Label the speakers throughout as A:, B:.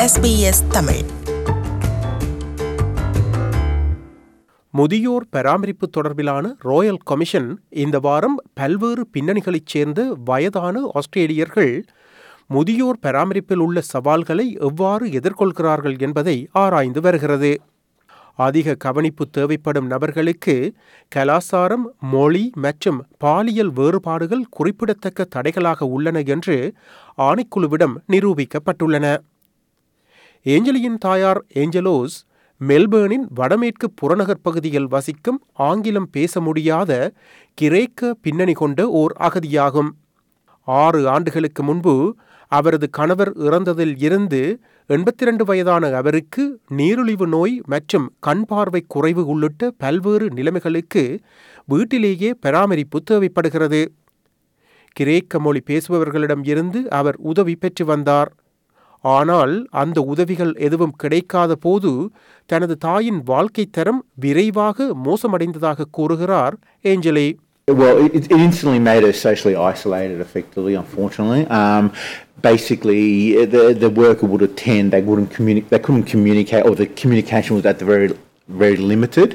A: SBS Tamil.
B: முதியோர் பராமரிப்பு தொடர்பிலான ராயல் கமிஷன் இந்த வாரம் பல்வேறு பின்னணிகளைச் சேர்ந்த வயதான ஆஸ்திரேலியர்கள் முதியோர் பராமரிப்பில் உள்ள சவால்களை எவ்வாறு எதிர்கொள்கிறார்கள் என்பதை ஆராய்ந்து வருகிறது. அதிக கவனிப்பு தேவைப்படும் நபர்களுக்கு கலாசாரம், மொழி மற்றும் பாலியல் வேறுபாடுகள் குறிப்பிடத்தக்க தடைகளாக உள்ளன என்று ஆணைக்குழுவிடம் நிரூபிக்கப்பட்டுள்ளன. ஏஞ்சலியின் தாயார் ஏஞ்சலோஸ் மெல்பேர்னின் வடமேற்கு புறநகர் பகுதியில் வசிக்கும் ஆங்கிலம் பேச முடியாத கிரேக்க பின்னணி கொண்ட ஓர் அகதியாகும். 6 ஆண்டுகளுக்கு முன்பு அவரது கணவர் இறந்ததில் இருந்து 82 வயதான அவருக்கு நீரிழிவு நோய் மற்றும் கண் பார்வை குறைவு உள்ளிட்ட பல்வேறு நிலைமைகளுக்கு வீட்டிலேயே பராமரிப்பு தேவைப்படுகிறது. கிரேக்க மொழி பேசுபவர்களிடம் இருந்து அவர் உதவி பெற்று வந்தார். ஆனால் அந்த உதவிகள் எதுவும் கிடைக்காத போது தனது தாயின் வாழ்க்கை தரம் விரைவாக மோசமடைந்ததாக கூறுகிறார் Anjali.
C: Well, it instantly made her socially isolated, effectively, unfortunately. Basically, the worker would attend, they couldn't communicate, or the communication was at the very limited.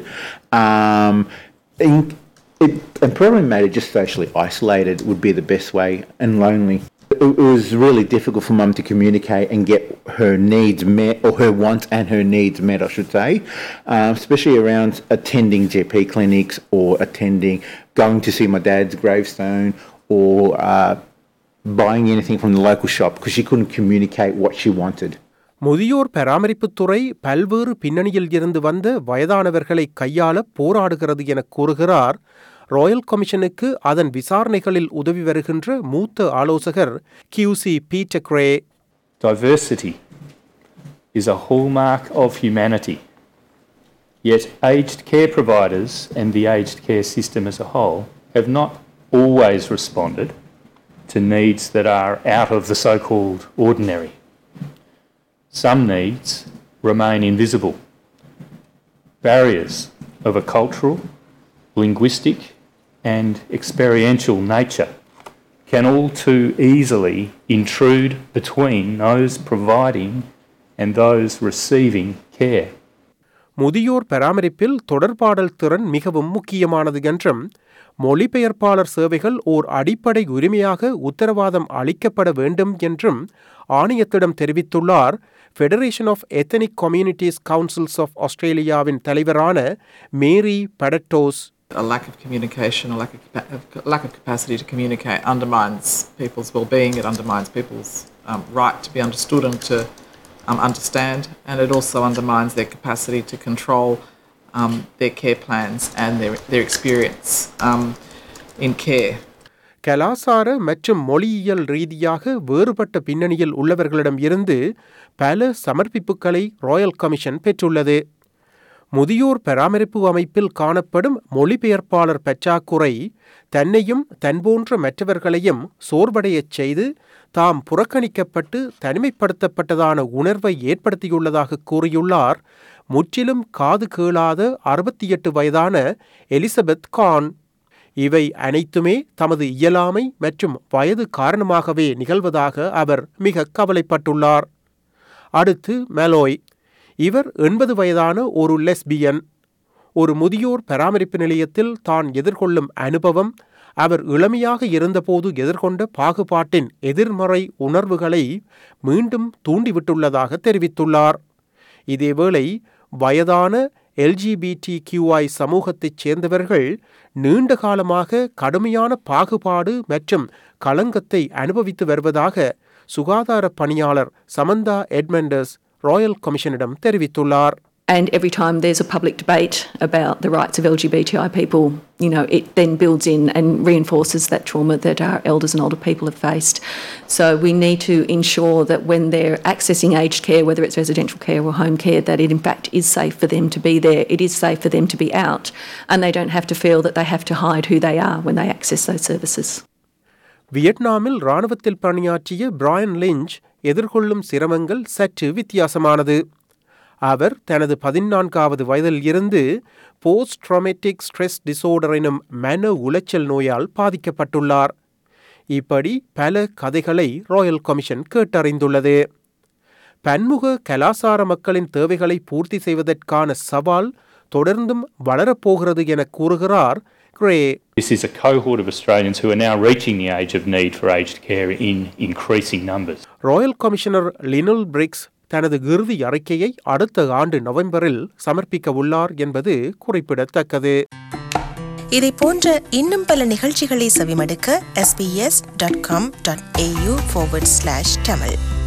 C: And probably made her just socially isolated would be the best way, and lonely. It was really difficult for mum to communicate and get her needs met, or her wants and her needs met, I should say, especially around attending GP clinics or going to see my dad's gravestone, or buying anything from the local shop, because she couldn't communicate what she wanted.
B: முதியோர் பராமரிப்புத்துறை பல்வேறு பின்னணியில் இருந்து வந்த வயதானவர்களை கையாள போராடுகிறது என கூறுகிறார் Royal கமிஷனுக்கு அதன் விசாரணைகளில் உதவி வருகின்ற மூத்த ஆலோசகர் QC Peter Gray.
D: Diversity is a hallmark of humanity. Yet aged care providers and the aged care system as a whole have not always responded to needs that are out of the so-called ordinary. Some needs remain invisible. Barriers of a cultural, linguistic and experiential nature can all too easily intrude between those providing and those receiving care.
B: முதியோர் பராமரிப்பில் தொடர்பாடல் திறன் மிகவும் முக்கியமானது என்றும் மொழிபெயர்ப்பாளர் சேவைகள் ஓர் அடிப்படை உரிமையாக உத்தரவாதம் அளிக்கப்பட வேண்டும் என்றும் ஆணையத்திடம் தெரிவித்துள்ளார் Federation of Ethnic Communities Councils of ஆஸ்திரேலியாவின் தலைவரான மேரி படட்டோஸ்.
E: A lack of communication, a lack of capacity to communicate undermines people's well-being, it undermines people's right to be understood and to understand, and it also undermines their capacity to control their care plans and their experience in care.
B: கலாசார மற்றும் மொழியியல் ரீதியாக வேறுபட்ட பின்னணியில் உள்ளவர்களிடம் இருந்து பல சமர்ப்பிப்புகளை Royal commission பெற்றுள்ளது. முதியோர் பராமரிப்பு அமைப்பில் காணப்படும் மொழிபெயர்ப்பாளர் பற்றாக்குறை தன்னையும் தன்போன்ற மற்றவர்களையும் சோர்வடையச் செய்து தாம் புறக்கணிக்கப்பட்டு தனிமைப்படுத்தப்பட்டதான உணர்வை ஏற்படுத்தியுள்ளதாக கூறியுள்ளார் முற்றிலும் காது கேளாத 68 வயதான எலிசபெத் கான். இவை அனைத்துமே தமது இயலாமை மற்றும் வயது காரணமாகவே நிகழ்வதாக அவர் மிக கவலைப்பட்டுள்ளார். அடுத்து மெலோய். இவர் 80 வயதான ஒரு லெஸ்பியன். ஒரு முதியோர் பராமரிப்பு நிலையத்தில் தான் எதிர்கொள்ளும் அனுபவம் அவர் இளமையாக இருந்தபோது எதிர்கொண்ட பாகுபாட்டின் எதிர்மறை உணர்வுகளை மீண்டும் தூண்டிவிட்டுள்ளதாக தெரிவித்துள்ளார். இதேவேளை வயதான LGBTQI சமூகத்தைச் சேர்ந்தவர்கள் நீண்ட காலமாக கடுமையான பாகுபாடு மற்றும் களங்கத்தை அனுபவித்து வருவதாக சுகாதார பணியாளர் சமந்தா எட்மண்டஸ் ராயல் கமிஷனிடம் தெரிவித்துள்ளார்.
F: And every time there's a public debate about the rights of LGBTI people, it then builds in and reinforces that trauma that our elders and older people have faced. So we need to ensure that when they're accessing aged care, whether it's residential care or home care, that it in fact is safe for them to be there. It is safe for them to be out, and they don't have to feel that they have to hide who they are when they access those services.
B: வியட்நாமில் இராணுவத்தில் பணியாற்றிய Brian lynch எதிர்கொள்ளும் சிரமங்கள் சற்று வித்தியாசமானது. அவர் தனது 14வது வயதில் இருந்து போஸ்ட் ட்ராமேட்டிக் ஸ்ட்ரெஸ் டிஸார்டர் எனும் மன உளைச்சல் நோயால் பாதிக்கப்பட்டுள்ளார். இப்படி பல கதைகளை ராயல் கமிஷன் கேட்டறிந்துள்ளது. பன்முக கலாசார மக்களின் தேவைகளை பூர்த்தி செய்வதற்கான சவால் தொடர்ந்தும் வளரப்போகிறது என கூறுகிறார் Gray.
D: This is a cohort of Australians who are now reaching the age of need for aged care in increasing numbers.
B: Royal Commissioner Lynelle Briggs தனது இறுதி அறிக்கையை அடுத்த ஆண்டு நவம்பரில் சமர்ப்பிக்க உள்ளார் என்பது குறிப்பிடத்தக்கது.
A: இதை போன்ற இன்னும் பல நிகழ்ச்சிகளை செவிமடுக்க sbs.com.au/tamil